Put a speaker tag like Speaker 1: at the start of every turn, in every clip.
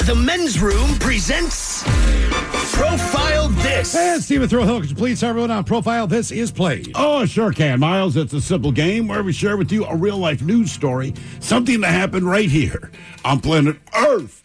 Speaker 1: The Men's Room presents Profile This.
Speaker 2: And Stephen Throwhill, could you please tell everyone on Profile This is played?
Speaker 3: Oh, sure can, Miles. It's a simple game where we share with you a real-life news story, something that happened right here on planet Earth.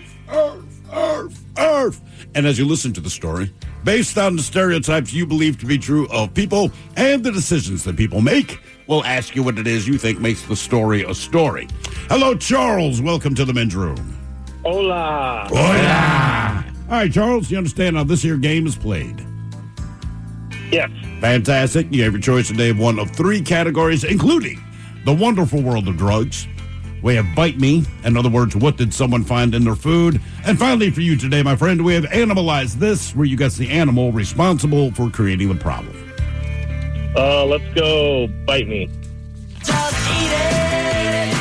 Speaker 3: And as you listen to the story, based on the stereotypes you believe to be true of people and the decisions that people make, we'll ask you what it is you think makes the story a story. Hello, Charles. Welcome to the Men's Room.
Speaker 4: Hola.
Speaker 3: Hola. All right, Charles, you understand how this here game is played?
Speaker 4: Yes.
Speaker 3: Fantastic. You have your choice today of one of three categories, including the wonderful world of drugs. We have Bite Me. In other words, what did someone find in their food? And finally, for you today, my friend, we have Animalize This, where you guess the animal responsible for creating the problem.
Speaker 4: Let's go Bite Me.
Speaker 5: Just eat it.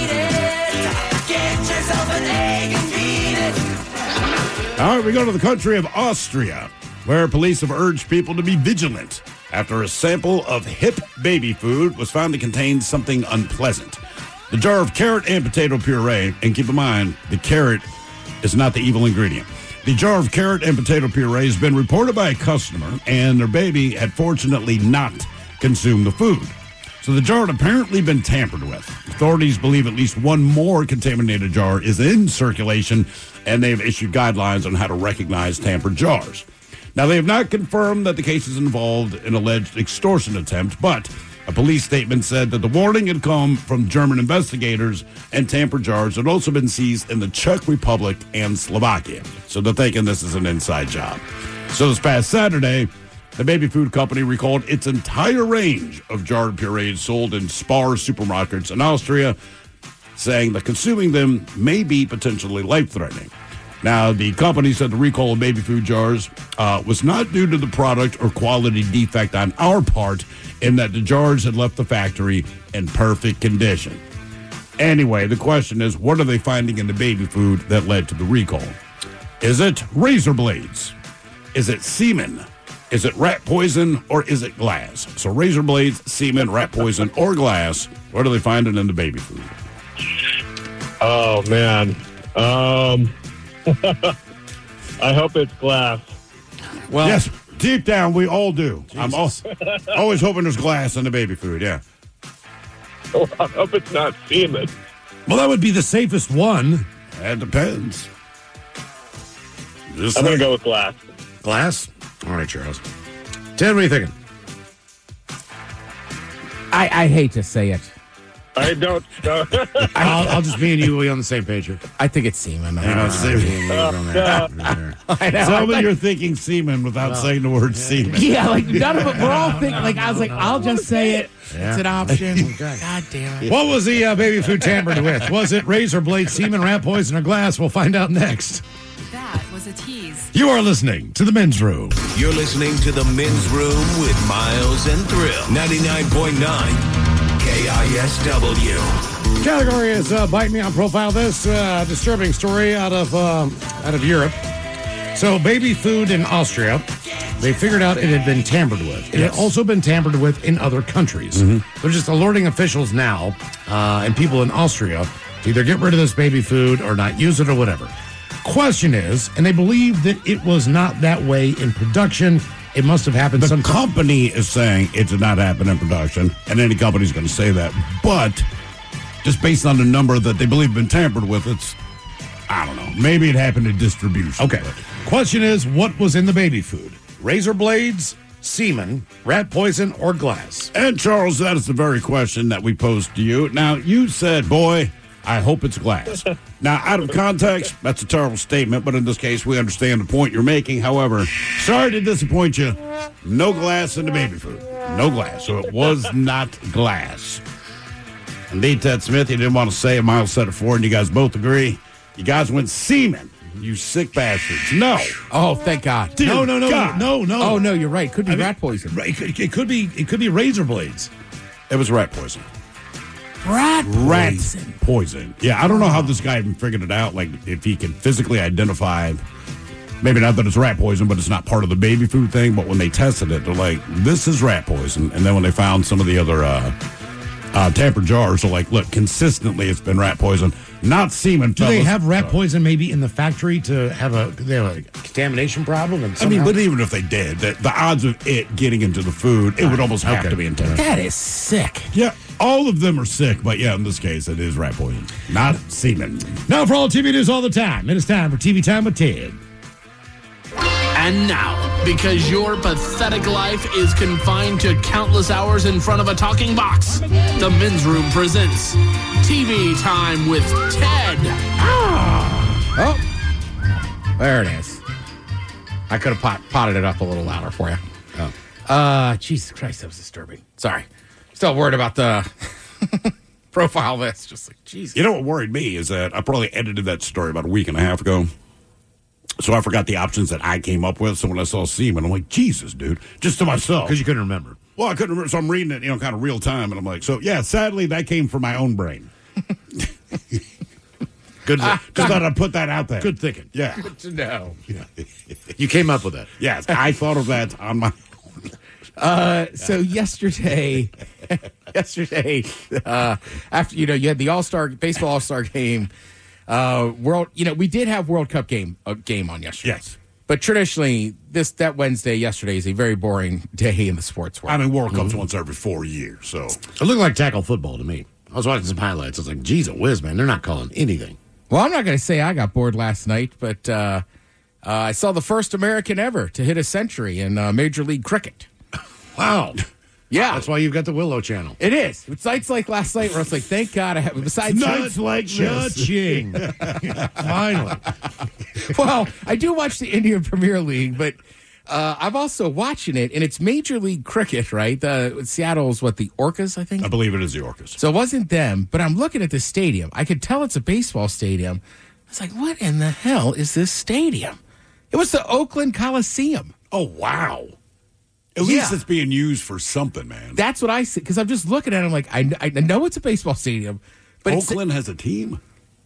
Speaker 5: Get yourself an egg and beat it.
Speaker 3: All right, we go to the country of Austria, where police have urged people to be vigilant after a sample of hip baby food was found to contain something unpleasant. The jar of carrot and potato puree, and keep in mind, the carrot is not the evil ingredient. The jar of carrot and potato puree has been reported by a customer, and their baby had fortunately not consumed the food. So the jar had apparently been tampered with. Authorities believe at least one more contaminated jar is in circulation, and they've issued guidelines on how to recognize tampered jars. Now, they have not confirmed that the case is involved in alleged extortion attempt, but a police statement said that the warning had come from German investigators, and tampered jars had also been seized in the Czech Republic and Slovakia. So they're thinking this is an inside job. So this past Saturday, the baby food company recalled its entire range of jarred purees sold in Spar supermarkets in Austria, saying that consuming them may be potentially life-threatening. Now, the company said the recall of baby food jars was not due to the product or quality defect on our part, in that the jars had left the factory in perfect condition. Anyway, the question is, what are they finding in the baby food that led to the recall? Is it razor blades? Is it semen? Is it rat poison, or is it glass? So razor blades, semen, rat poison, or glass, what are they finding in the baby food?
Speaker 4: Oh, man. I hope it's glass.
Speaker 3: Well, yes, deep down, we all do. Jesus. I'm always hoping there's glass in the baby food, yeah.
Speaker 4: Oh, I hope it's not semen.
Speaker 2: Well, that would be the safest one.
Speaker 3: That depends.
Speaker 4: I'm going to go with glass.
Speaker 2: Glass? All right, Charles. Ted, what are you thinking?
Speaker 6: I hate to say it.
Speaker 4: I don't.
Speaker 2: I'll just me and you will be on the same page here.
Speaker 6: I think it's semen.
Speaker 2: I know,
Speaker 3: Some of you're thinking semen without saying the word semen.
Speaker 6: Yeah, like none of it. We're all thinking. Like I was like, I'll just say it.
Speaker 2: Yeah.
Speaker 6: It's an option. God damn it.
Speaker 2: What was the baby food tampered with? Was it razor blade, semen, rat poison, or glass? We'll find out next.
Speaker 7: That was a tease.
Speaker 2: You are listening to The Men's Room.
Speaker 1: You're listening to The Men's Room with Miles and Thrill. 99.9 KISW.
Speaker 2: Category is Bite Me on Profile This. Disturbing story out of Europe. So baby food in Austria, they figured out it had been tampered with. It had also been tampered with in other countries. They're just alerting officials now and people in Austria to either get rid of this baby food or not use it or whatever. Question is, and they believe that it was not that way in production. It must have happened.
Speaker 3: The company is saying it did not happen in production, and any company's going to say that. But just based on the number that they believe been tampered with, it's, I don't know, maybe it happened in distribution.
Speaker 2: Okay. Question is, what was in the baby food? Razor blades, semen, rat poison, or glass?
Speaker 3: And Charles, that is the very question that we posed to you. Now, you said, boy, I hope it's glass. Now, out of context, that's a terrible statement, but in this case, we understand the point you're making. However, sorry to disappoint you, no glass in the baby food. No glass. So it was not glass. Indeed, Ted Smith, you didn't want to say it. Miles said it for, and you guys both agree. You guys went semen. You sick bastards. No.
Speaker 6: Oh, thank God.
Speaker 3: Dear
Speaker 2: No.
Speaker 3: God.
Speaker 6: Oh no, you're right. Could be rat poison.
Speaker 2: It could be razor blades.
Speaker 3: It was rat poison.
Speaker 6: Rat
Speaker 3: Poison. Yeah, I don't know how this guy even figured it out. Like, if he can physically identify, maybe not that it's rat poison, but it's not part of the baby food thing. But when they tested it, they're like, this is rat poison. And then when they found some of the other tampered jars, they're like, look, consistently it's been rat poison. Not semen,
Speaker 2: Do they
Speaker 3: fellas.
Speaker 2: have rat poison maybe in the factory to have a contamination problem? And
Speaker 3: I mean,
Speaker 2: somehow-
Speaker 3: but even if they did, the odds of it getting into the food, it would almost have
Speaker 2: Okay.
Speaker 3: to be intense.
Speaker 6: That is sick.
Speaker 3: Yeah, all of them are sick, but yeah, in this case, it is rat poison, not semen.
Speaker 2: Now for all TV news all the time, it is time for TV Time with Ted.
Speaker 8: And now, because your pathetic life is confined to countless hours in front of a talking box, the Men's Room presents TV Time with Ted.
Speaker 6: Oh, there it is. I could have potted it up a little louder for you. Jesus Christ, that was disturbing. Sorry. Still worried about the profile list. Just like, Jesus.
Speaker 3: You know what worried me is that I probably edited that story about a week and a half ago. So I forgot the options that I came up with. So when I saw semen, I'm like, Jesus, dude, just to myself.
Speaker 2: Because you couldn't remember.
Speaker 3: Well, I couldn't remember, so I'm reading it, kind of real time, and I'm like, so yeah, sadly, that came from my own brain.
Speaker 2: Good.
Speaker 3: Just thought I'd put that out there.
Speaker 2: Good thinking.
Speaker 3: Yeah.
Speaker 6: Good to know.
Speaker 2: You came up with that.
Speaker 3: Yes, I thought of that on my.
Speaker 6: So yesterday, after you had the baseball All-Star game, we did have World Cup game on yesterday.
Speaker 3: Yes.
Speaker 6: But traditionally, that Wednesday, yesterday, is a very boring day in the sports world.
Speaker 3: I mean, World Cup's once every 4 years, so.
Speaker 2: It looked like tackle football to me. I was watching some highlights. I was like, geez, whiz, man. They're not calling anything.
Speaker 6: Well, I'm not going to say I got bored last night, but I saw the first American ever to hit a century in Major League Cricket.
Speaker 2: Wow.
Speaker 6: Yeah.
Speaker 2: That's why you've got the Willow channel.
Speaker 6: It is. It's nights like last night where it's like, thank God I have. Besides
Speaker 3: Nights like this.
Speaker 2: Cha-ching. Finally.
Speaker 6: Well, I do watch the Indian Premier League, but I'm also watching it, and it's Major League Cricket, right? Seattle's the Orcas, I think?
Speaker 3: I believe it is the Orcas.
Speaker 6: So it wasn't them, but I'm looking at the stadium. I could tell it's a baseball stadium. I was like, what in the hell is this stadium? It was the Oakland Coliseum.
Speaker 3: Oh, wow. At least it's being used for something, man.
Speaker 6: That's what I see, because I'm just looking at it, I'm like, I know it's a baseball stadium, but
Speaker 3: Oakland has a team?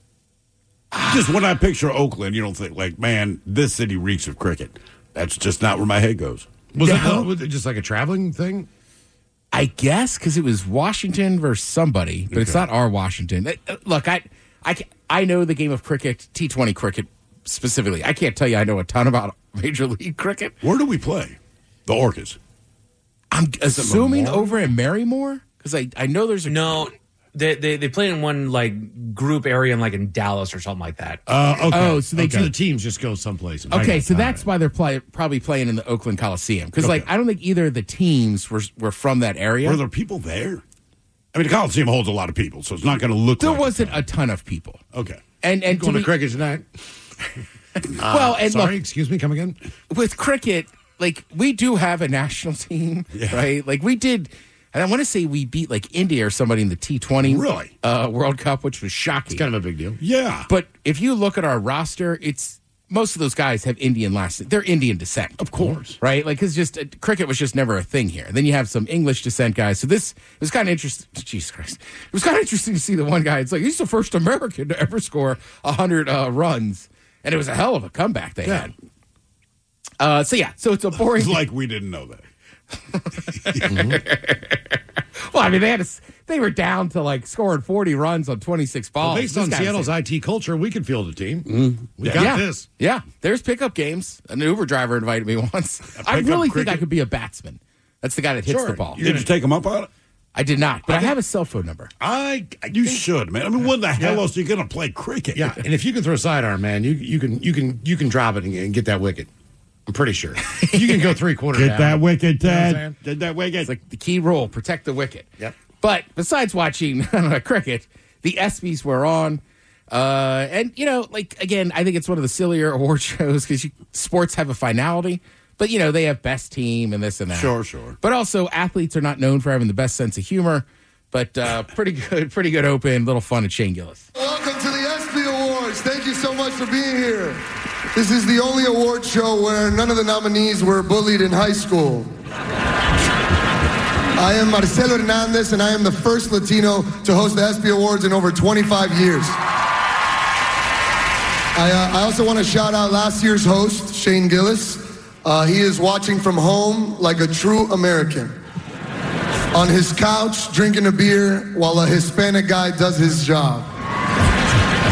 Speaker 3: Just when I picture Oakland, you don't think, like, man, this city reeks of cricket. That's just not where my head goes.
Speaker 2: Was it just like a traveling thing?
Speaker 6: I guess because it was Washington versus somebody, but it's not our Washington. Look, I know the game of cricket, T20 cricket specifically. I can't tell you I know a ton about Major League Cricket.
Speaker 3: Where do we play? The Orcas.
Speaker 6: I'm assuming over in Marymore because I know there's a
Speaker 9: No, they play in one group area in Dallas or something like that.
Speaker 3: Okay.
Speaker 6: Oh, so they
Speaker 2: So the teams just go someplace.
Speaker 6: Okay, so that's why they're probably playing in the Oakland Coliseum because I don't think either of the teams were from that area.
Speaker 3: Were there people there? I mean, the Coliseum holds a lot of people, so it's not going to look.
Speaker 6: There
Speaker 3: like
Speaker 6: wasn't a ton of people.
Speaker 3: Okay.
Speaker 6: And
Speaker 2: going to cricket tonight.
Speaker 6: Well, and
Speaker 2: Sorry,
Speaker 6: look,
Speaker 2: excuse me, come again?
Speaker 6: with cricket, we do have a national team, right? We did, and I want to say we beat India or somebody in the T20
Speaker 3: Really?
Speaker 6: World Cup, which was shocking.
Speaker 2: It's kind of a big deal.
Speaker 3: Yeah.
Speaker 6: But if you look at our roster, most of those guys have Indian they're Indian descent.
Speaker 3: Of course.
Speaker 6: Right? Because cricket was just never a thing here. Then you have some English descent guys. So it was kind of interesting. Jesus Christ. It was kind of interesting to see the one guy. It's like, he's the first American to ever score 100 runs. And it was a hell of a comeback they had. So it's a boring.
Speaker 3: It's like we didn't know that.
Speaker 6: Well, I mean, they were down to scoring 40 runs on 26 balls.
Speaker 2: Based
Speaker 6: This
Speaker 2: on
Speaker 6: guy's
Speaker 2: Seattle's
Speaker 6: like-
Speaker 2: IT culture, we could field a team. We got this.
Speaker 6: Yeah, there's pickup games. An Uber driver invited me once. I really think I could be a batsman. That's the guy that hits the ball.
Speaker 3: Did you take him up on it?
Speaker 6: I did not, but I have a cell phone number.
Speaker 3: You should, man. I mean, when the hell else are you going to play cricket?
Speaker 2: Yeah, and if you can throw a sidearm, man, you can drop it and get that wicket. I'm pretty sure you can go 3/4
Speaker 3: Get
Speaker 2: down.
Speaker 3: that wicket,
Speaker 2: You know what I'm
Speaker 3: Ted.
Speaker 2: saying?
Speaker 3: Get that wicket.
Speaker 6: It's like the key rule: protect the wicket.
Speaker 2: Yep.
Speaker 6: But besides watching cricket, the ESPYs were on, and again, I think it's one of the sillier award shows because sports have a finality. But, they have best team and this and that.
Speaker 3: Sure.
Speaker 6: But also, athletes are not known for having the best sense of humor. But pretty good open, little fun at Shane Gillis.
Speaker 10: Welcome to the ESPY Awards. Thank you so much for being here. This is the only award show where none of the nominees were bullied in high school. I am Marcelo Hernandez, and I am the first Latino to host the ESPY Awards in over 25 years. I also want to shout out last year's host, Shane Gillis. He is watching from home like a true American. On his couch, drinking a beer while a Hispanic guy does his job.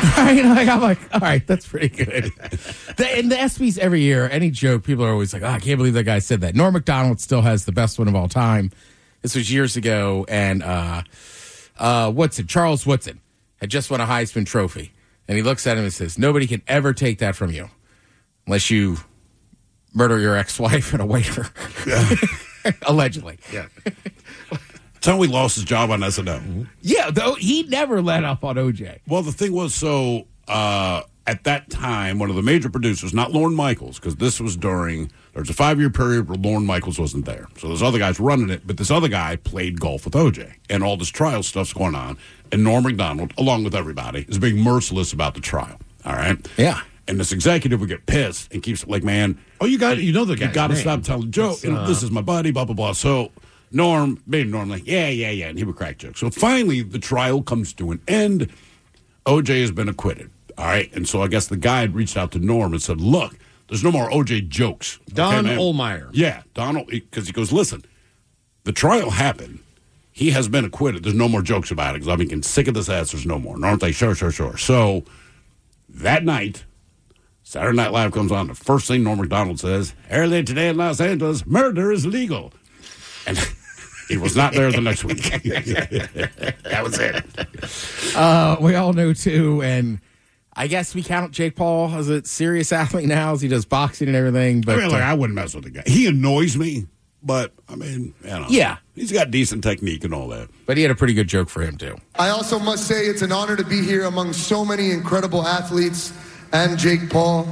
Speaker 6: Right? Like, I'm like, all right, that's pretty good. In the ESPYs every year, any joke, people are always like, oh, I can't believe that guy said that. Norm Macdonald still has the best one of all time. This was years ago, and Charles Woodson had just won a Heisman Trophy. And he looks at him and says, nobody can ever take that from you unless you murder your ex-wife and a waiter.
Speaker 3: Yeah.
Speaker 6: Allegedly.
Speaker 3: Yeah. Tell me he lost his job on SNL.
Speaker 6: Yeah, though he never let up on OJ.
Speaker 3: Well, the thing was, so at that time, one of the major producers, not Lorne Michaels, because this was during, there's a 5-year period where Lorne Michaels wasn't there. So there's other guys running it, but this other guy played golf with OJ. And all this trial stuff's going on. And Norm Macdonald, along with everybody, is being merciless about the trial. All right?
Speaker 6: Yeah.
Speaker 3: And this executive would get pissed and keeps like, man.
Speaker 2: Oh, you know the guy.
Speaker 3: You got to stop telling jokes. This is my buddy, blah, blah, blah. So Norm, being Norm, like, yeah. And he would crack jokes. So finally, the trial comes to an end. OJ has been acquitted. All right. And so I guess the guy had reached out to Norm and said, look, there's no more OJ jokes.
Speaker 2: Don Ohlmeyer.
Speaker 3: Yeah. Donald, because he goes, listen, the trial happened. He has been acquitted. There's no more jokes about it because I'm getting sick of this ass. There's no more. Norm's like, sure. So that night, Saturday Night Live comes on. The first thing Norm Macdonald says, earlier today in Los Angeles, murder is legal. And he was not there the next week. That was it.
Speaker 6: We all know, too, and I guess we count Jake Paul as a serious athlete now as he does boxing and everything. But
Speaker 3: I wouldn't mess with the guy. He annoys me, but, I mean, you know.
Speaker 6: Yeah.
Speaker 3: He's got decent technique and all that.
Speaker 6: But he had a pretty good joke for him, too.
Speaker 10: I also must say it's an honor to be here among so many incredible athletes and Jake Paul.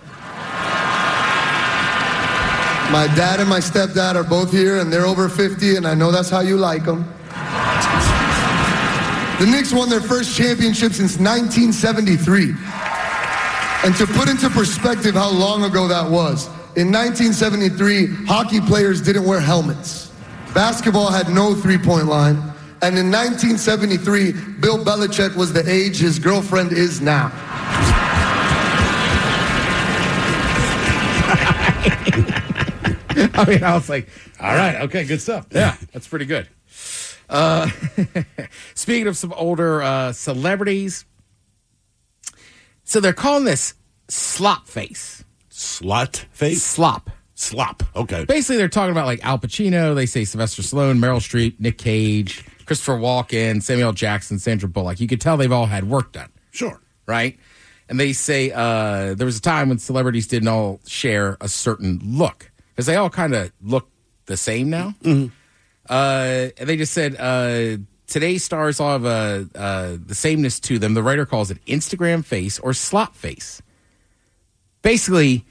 Speaker 10: My dad and my stepdad are both here, and they're over 50, and I know that's how you like them. The Knicks won their first championship since 1973. And to put into perspective how long ago that was, in 1973, hockey players didn't wear helmets. Basketball had no three-point line. And in 1973, Bill Belichick was the age his girlfriend is now.
Speaker 6: I mean, I was like,
Speaker 2: all right, okay, good stuff.
Speaker 6: Yeah, that's pretty good. Speaking of some older celebrities, so they're calling this slop face.
Speaker 3: Slot face?
Speaker 6: Slop.
Speaker 3: Okay.
Speaker 6: Basically, they're talking about like Al Pacino. They say Sylvester Stallone, Meryl Streep, Nick Cage, Christopher Walken, Samuel L. Jackson, Sandra Bullock. You could tell they've all had work done.
Speaker 3: Sure.
Speaker 6: Right? And they say there was a time when celebrities didn't all share a certain look because they all kind of look the same now.
Speaker 3: Mm-hmm.
Speaker 6: And they just said today's stars all have the sameness to them. The writer calls it Instagram face or slop face. Basically,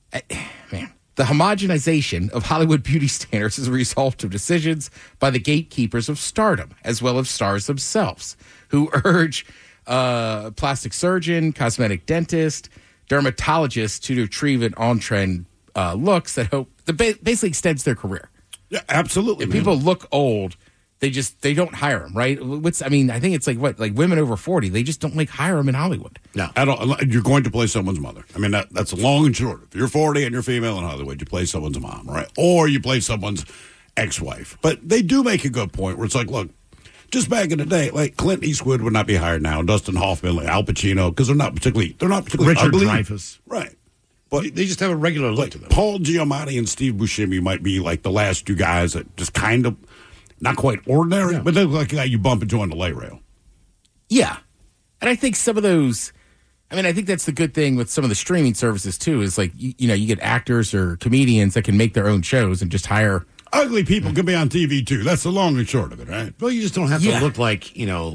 Speaker 6: man, the homogenization of Hollywood beauty standards is a result of decisions by the gatekeepers of stardom, as well as stars themselves, who urge plastic surgeon, cosmetic dentist, dermatologist to retrieve an on-trend looks that basically extends their career.
Speaker 3: Yeah, absolutely.
Speaker 6: If people look old, they don't hire them, right? I think it's like women over 40, they just don't hire them in Hollywood.
Speaker 3: No, at all. You're going to play someone's mother. I mean, that's long and short. If you're 40 and you're female in Hollywood, you play someone's mom, right? Or you play someone's ex-wife. But they do make a good point where it's like, look, just back in the day, like Clint Eastwood would not be hired now, Dustin Hoffman, like Al Pacino, because they're not particularly
Speaker 2: Richard
Speaker 3: ugly.
Speaker 2: Dreyfuss.
Speaker 3: Right. But
Speaker 2: they just have a regular look to them.
Speaker 3: Paul Giamatti and Steve Buscemi might be like the last two guys that just kind of, not quite ordinary, but they look like a guy you bump into on the light rail.
Speaker 6: Yeah. And I think some of those, I think that's the good thing with some of the streaming services too, is like, you get actors or comedians that can make their own shows and just hire.
Speaker 3: Ugly people can be on TV too. That's the long and short of it, right?
Speaker 2: Well, you just don't have to look like,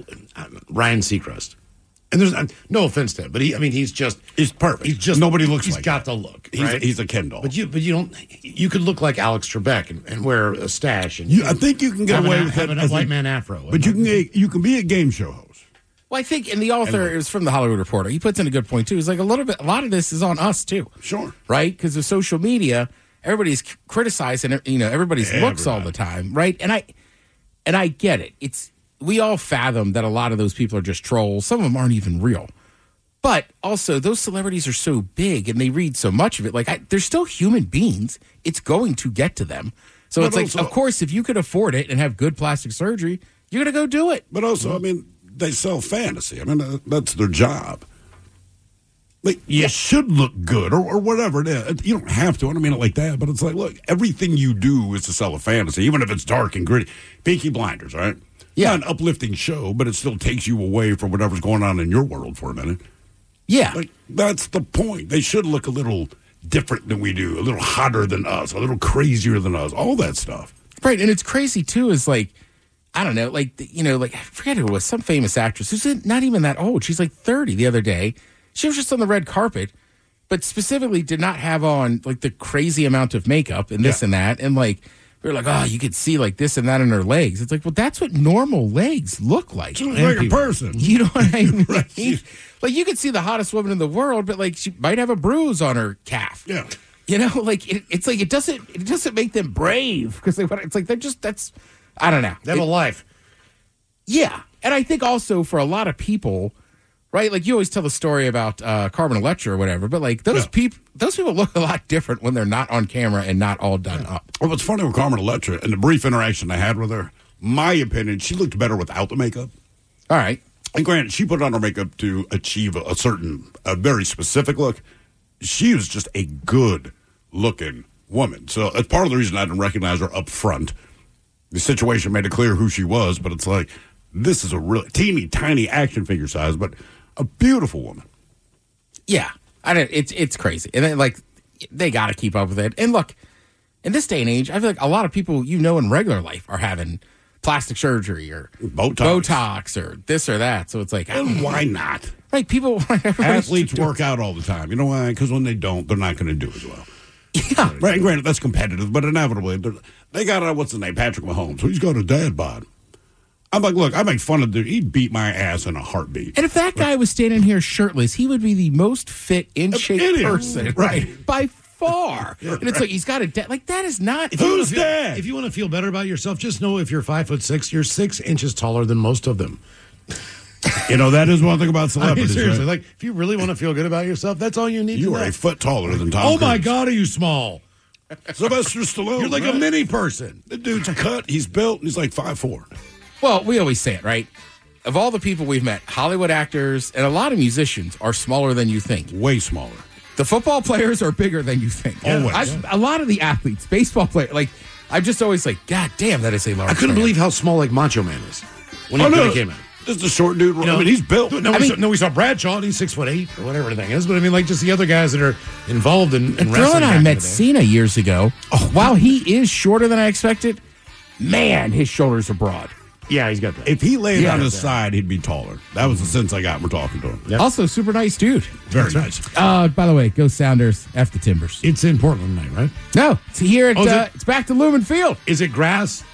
Speaker 2: Ryan Seacrest. And there's no offense to him, but he's perfect.
Speaker 3: He's just nobody looks like
Speaker 2: he's got the look.
Speaker 3: Right? He's a Ken doll.
Speaker 2: But you don't. You could look like Alex Trebek and wear a stash. And
Speaker 3: I think you can get away with
Speaker 2: having a white man afro.
Speaker 3: But you can be a game show host.
Speaker 6: Well, I think, and the author is from the Hollywood Reporter. He puts in a good point too. He's like a lot of this is on us too.
Speaker 3: Sure.
Speaker 6: Right? Because of social media, everybody's criticizing everybody's looks all the time, right? And I get it. We all fathom that a lot of those people are just trolls. Some of them aren't even real. But also, those celebrities are so big and they read so much of it. They're still human beings. It's going to get to them. So but it's also, of course, if you could afford it and have good plastic surgery, you're going to go do it.
Speaker 3: But also, they sell fantasy. That's their job. Like, you should look good or whatever it is. You don't have to. I don't mean it like that, but it's like, look, everything you do is to sell a fantasy, even if it's dark and gritty. Peaky Blinders, right?
Speaker 6: Yeah.
Speaker 3: Not an uplifting show, but it still takes you away from whatever's going on in your world for a minute.
Speaker 6: Yeah.
Speaker 3: Like, that's the point. They should look a little different than we do, a little hotter than us, a little crazier than us, all that stuff.
Speaker 6: Right. And it's crazy, too, is like, I don't know, like, you know, like, I forget who it was, some famous actress who's not even that old. She's like 30 the other day. She was just on the red carpet, but specifically did not have on, like, the crazy amount of makeup and this and that. And, like, we were like, oh, you could see, like, this and that in her legs. It's like, well, that's what normal legs look like.
Speaker 3: She looks like a person.
Speaker 6: You know what I mean?
Speaker 3: Right.
Speaker 6: Like, you could see the hottest woman in the world, but, like, she might have a bruise on her calf.
Speaker 3: Yeah.
Speaker 6: You know, like, it's like, it doesn't make them brave. Because it's like, they're just, that's, I don't know.
Speaker 2: They have a life.
Speaker 6: Yeah. And I think also for a lot of people, right? Like, you always tell the story about Carmen Electra or whatever, but like those people look a lot different when they're not on camera and not all done up.
Speaker 3: Well, what's funny with Carmen Electra and the brief interaction I had with her, my opinion, she looked better without the makeup.
Speaker 6: All right.
Speaker 3: And granted, she put on her makeup to achieve a very specific look. She was just a good looking woman. So that's part of the reason I didn't recognize her up front. The situation made it clear who she was, but it's like, this is a really teeny tiny action figure size, but a beautiful woman.
Speaker 6: Yeah, it's crazy, and then, like, they got to keep up with it. And look, in this day and age, I feel like a lot of people in regular life are having plastic surgery or Botox or this or that. So it's like,
Speaker 3: and why not?
Speaker 6: Like, people,
Speaker 3: athletes work out all the time. You know why? Because when they don't, they're not going to do as well.
Speaker 6: Yeah,
Speaker 3: right. And granted, that's competitive, but inevitably they got what's his name, Patrick Mahomes. So he's got a dad bod. I'm like, look, I make fun of the dude. He'd beat my ass in a heartbeat.
Speaker 6: And if that guy was standing here shirtless, he would be the most fit, in shape person,
Speaker 3: right?
Speaker 6: By far. And it's like, he's got a like, that is not.
Speaker 3: Who's dad?
Speaker 2: If you want to feel better about yourself, just know if you're 5'6", you're 6 inches taller than most of them.
Speaker 3: You know, that is one thing about celebrities.
Speaker 2: I mean, seriously,
Speaker 3: right?
Speaker 2: like, if you really want to feel good about yourself, that's all you need to
Speaker 3: You
Speaker 2: know.
Speaker 3: are a foot taller than Tom
Speaker 2: Oh,
Speaker 3: Cruise.
Speaker 2: my God, are you small?
Speaker 3: Sylvester Stallone.
Speaker 2: You're like a mini person.
Speaker 3: The dude's cut, he's built, and he's like 5'4".
Speaker 6: Well, we always say it, right? Of all the people we've met, Hollywood actors and a lot of musicians are smaller than you think.
Speaker 3: Way smaller.
Speaker 6: The football players are bigger than you think.
Speaker 3: Always.
Speaker 6: A lot of the athletes, baseball players, like, I'm just always like, God damn, that is a large
Speaker 2: I couldn't
Speaker 6: man.
Speaker 2: believe how small, like, Macho Man is when he came out.
Speaker 3: This is a short dude.
Speaker 2: You know,
Speaker 3: I mean, he's built.
Speaker 2: No, we saw Bradshaw, and he's 6'8" or whatever the thing is. But I mean, like, just the other guys that are involved in
Speaker 6: Phil
Speaker 2: wrestling.
Speaker 6: and I
Speaker 2: back
Speaker 6: met
Speaker 2: in the day.
Speaker 6: Cena years ago. While he is shorter than I expected, man, his shoulders are broad.
Speaker 2: Yeah, he's got that.
Speaker 3: If he laid on his side, he'd be taller. That was the sense I got when we're talking to him.
Speaker 2: Yep.
Speaker 6: Also, super nice dude.
Speaker 3: Very nice.
Speaker 6: By the way, go Sounders, F the Timbers.
Speaker 2: It's in Portland tonight, right?
Speaker 6: No, it's here at,
Speaker 2: is
Speaker 6: it's back to Lumen Field.
Speaker 2: Is it grass?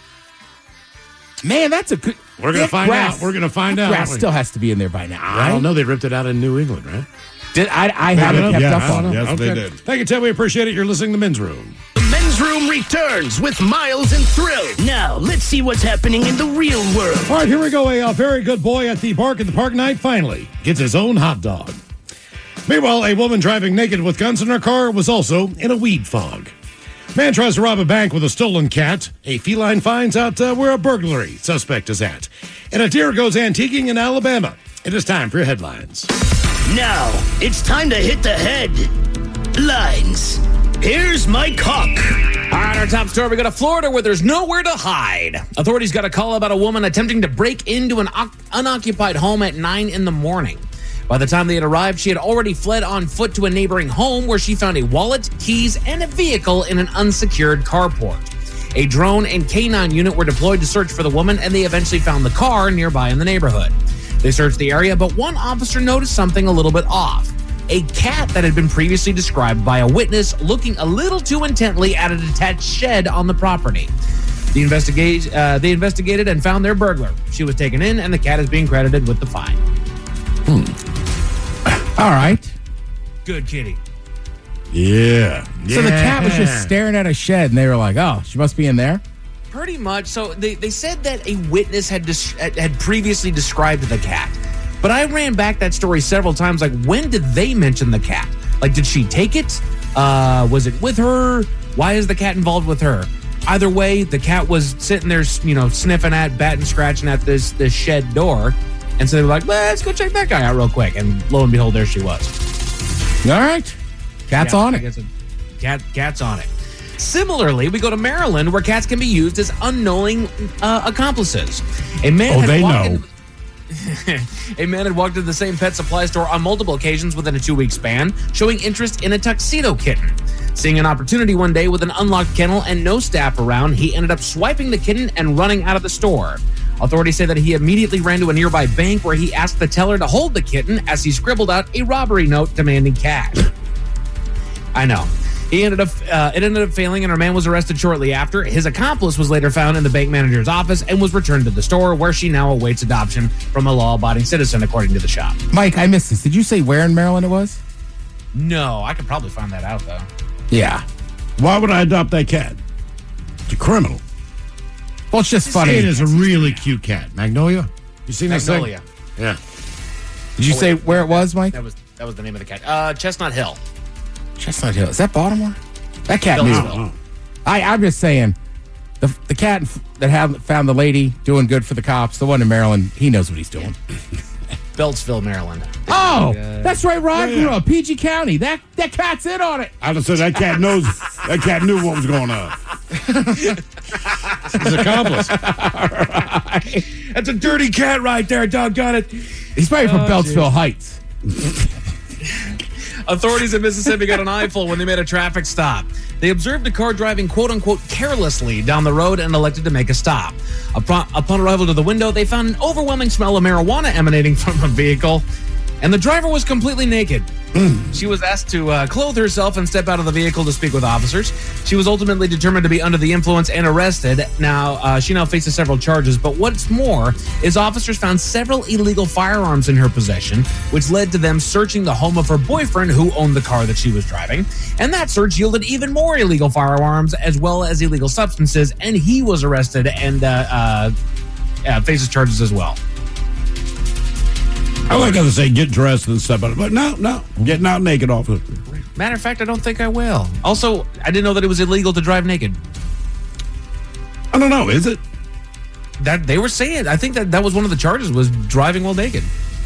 Speaker 6: Man, that's a good.
Speaker 2: We're going to find out. We're going to find out.
Speaker 6: Grass still has to be in there by now,
Speaker 2: I don't know. They ripped it out in New England, right?
Speaker 6: I haven't kept up on it.
Speaker 3: Yes, they did.
Speaker 2: Thank you, Ted. We appreciate it. You're listening to Men's Room.
Speaker 5: The Men's Room returns with Miles and Thrill. Now, let's see what's happening in the real world.
Speaker 2: All right, here we go. A very good boy at the Bark in the Park night finally gets his own hot dog. Meanwhile, a woman driving naked with guns in her car was also in a weed fog. Man tries to rob a bank with a stolen cat. A feline finds out where a burglary suspect is at. And a deer goes antiquing in Alabama. It is time for your headlines.
Speaker 5: Now, it's time to hit the headlines. Here's my cock.
Speaker 9: All right, our top story. We go to Florida where there's nowhere to hide. Authorities got a call about a woman attempting to break into an unoccupied home at 9 in the morning. By the time they had arrived, she had already fled on foot to a neighboring home where she found a wallet, keys, and a vehicle in an unsecured carport. A drone and K9 unit were deployed to search for the woman, and they eventually found the car nearby in the neighborhood. They searched the area, but one officer noticed something a little bit off. A cat that had been previously described by a witness looking a little too intently at a detached shed on the property. They investigated and found their burglar. She was taken in, and the cat is being credited with the find.
Speaker 6: All right.
Speaker 9: Good kitty.
Speaker 3: Yeah.
Speaker 6: So the cat was just staring at a shed, and they were like, oh, she must be in there?
Speaker 9: Pretty much. So they said that a witness had previously described the cat. But I ran back that story several times. Like, when did they mention the cat? Like, did she take it? Was it with her? Why is the cat involved with her? Either way, the cat was sitting there, sniffing at, batting, scratching at this shed door. And so they were like, let's go check that guy out real quick. And lo and behold, there she was.
Speaker 6: All right. Cat's on
Speaker 9: I
Speaker 6: it.
Speaker 9: guess cat's on it. Similarly, we go to Maryland, where cats can be used as unknowing accomplices. A man
Speaker 3: they
Speaker 9: had
Speaker 3: know.
Speaker 9: A man had walked into the same pet supply store on multiple occasions within a 2-week span, showing interest in a tuxedo kitten. Seeing an opportunity one day with an unlocked kennel and no staff around, he ended up swiping the kitten and running out of the store. Authorities say that he immediately ran to a nearby bank where he asked the teller to hold the kitten as he scribbled out a robbery note demanding cash. I know. It ended up failing, and our man was arrested shortly after. His accomplice was later found in the bank manager's office and was returned to the store, where she now awaits adoption from a law-abiding citizen, according to the shop.
Speaker 6: Mike, I missed this. Did you say where in Maryland it was?
Speaker 9: No, I could probably find that out, though.
Speaker 6: Yeah.
Speaker 3: Why would I adopt that cat? It's a criminal.
Speaker 6: Well, it's just funny.
Speaker 2: It is a really cute cat. Magnolia? You seen that thing?
Speaker 9: Magnolia.
Speaker 2: Yeah.
Speaker 6: Did you say where it was, Mike?
Speaker 9: That was the name of the cat. Chestnut Hill.
Speaker 6: Chestnut Hill. Is that Baltimore? That cat knew.
Speaker 9: Beltsville.
Speaker 6: I'm just saying, the cat that found the lady doing good for the cops, the one in Maryland, he knows what he's doing.
Speaker 9: Beltsville, Maryland.
Speaker 6: Oh, that's right, Rod. Grew up, PG County. That cat's in on it.
Speaker 3: I just said that cat knows. That cat knew what was going on.
Speaker 2: He's an accomplice.
Speaker 6: Right.
Speaker 9: That's a dirty cat right there, doggone it.
Speaker 6: He's probably from Beltsville Heights.
Speaker 9: Authorities in Mississippi got an eyeful when they made a traffic stop. They observed a car driving, quote-unquote, carelessly down the road and elected to make a stop. Upon arrival to the window, they found an overwhelming smell of marijuana emanating from a vehicle, and the driver was completely naked. She was asked to clothe herself and step out of the vehicle to speak with officers. She was ultimately determined to be under the influence and arrested. She now faces several charges, but what's more is officers found several illegal firearms in her possession, which led to them searching the home of her boyfriend, who owned the car that she was driving. And that search yielded even more illegal firearms as well as illegal substances, and he was arrested and faces charges as well.
Speaker 3: I like how they say get dressed and step out. But no. Getting out naked off of it.
Speaker 9: Matter of fact, I don't think I will. Also, I didn't know that it was illegal to drive naked.
Speaker 3: I don't know. Is it?
Speaker 9: That they were saying. I think that was one of the charges, was driving while naked.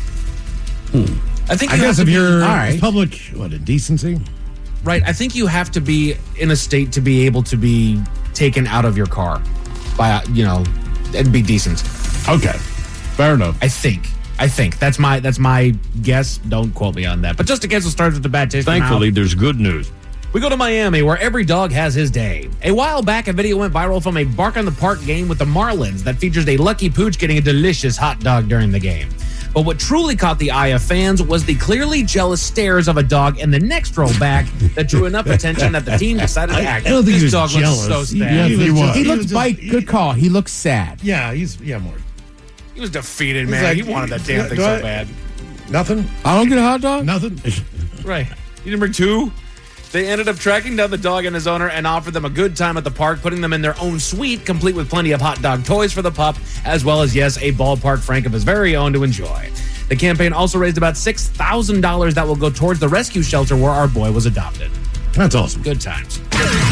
Speaker 9: I guess
Speaker 2: if you're public, indecency?
Speaker 9: Right. I think you have to be in a state to be able to be taken out of your car by, and be decent.
Speaker 3: Okay. Fair enough.
Speaker 9: I think that's my guess. Don't quote me on that. But just in case it starts with the bad taste.
Speaker 1: Thankfully, there's good news.
Speaker 9: We go to Miami, where every dog has his day. A while back, a video went viral from a Bark on the Park game with the Marlins that features a lucky pooch getting a delicious hot dog during the game. But what truly caught the eye of fans was the clearly jealous stares of a dog in the next row back that drew enough attention that the team decided to act.
Speaker 2: I don't think
Speaker 9: this
Speaker 2: he was
Speaker 9: dog
Speaker 2: jealous.
Speaker 9: looks so sad.
Speaker 6: He looks Mike. Good call. He looks sad.
Speaker 2: Yeah, more.
Speaker 9: He was defeated,
Speaker 2: He's
Speaker 9: man.
Speaker 2: like,
Speaker 9: He wanted that damn thing so bad.
Speaker 2: Nothing?
Speaker 6: I don't get a hot dog?
Speaker 2: Nothing?
Speaker 9: Right. Number 2, they ended up tracking down the dog and his owner and offered them a good time at the park, putting them in their own suite, complete with plenty of hot dog toys for the pup, as well as, yes, a ballpark Frank of his very own to enjoy. The campaign also raised about $6,000 that will go towards the rescue shelter where our boy was adopted.
Speaker 2: That's awesome.
Speaker 9: Good times.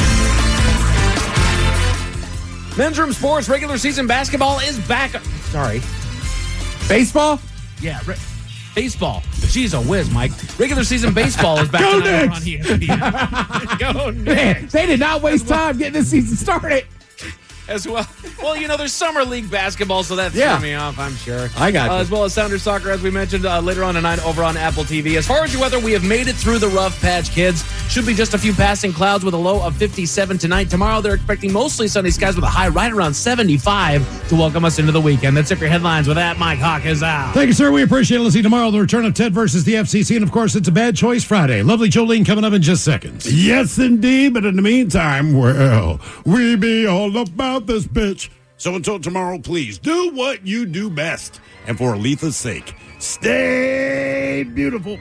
Speaker 9: Men's Room Sports regular season basketball is back. Sorry.
Speaker 6: Baseball?
Speaker 9: Yeah, baseball. She's a whiz, Mike. Regular season baseball is back tonight on ESPN. Go Knicks.
Speaker 6: They did not waste time getting this season started.
Speaker 9: As well. Well, there's summer league basketball, so that threw me off, I'm sure.
Speaker 6: I got you.
Speaker 9: As well as Sounders Soccer, as we mentioned later on tonight over on Apple TV. As far as your weather, we have made it through the rough patch, kids. Should be just a few passing clouds with a low of 57 tonight. Tomorrow, they're expecting mostly sunny skies with a high right around 75 to welcome us into the weekend. That's it for your headlines. With that, Mike Hawk is out.
Speaker 2: Thank you, sir. We appreciate it. Let's see tomorrow the return of Ted versus the FCC. And, of course, it's a Bad Choice Friday. Lovely Jolene coming up in just seconds.
Speaker 3: Yes, indeed. But in the meantime, well, we be all about this bitch. So until tomorrow, please do what you do best. And for Aletha's sake, stay beautiful.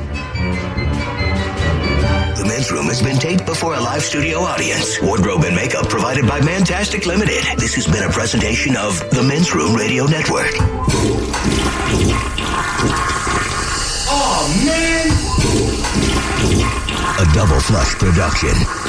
Speaker 11: The Men's Room has been taped before a live studio audience. Wardrobe and makeup provided by Mantastic Limited. This has been a presentation of the Men's Room Radio Network. Oh, man! A Double Flush production.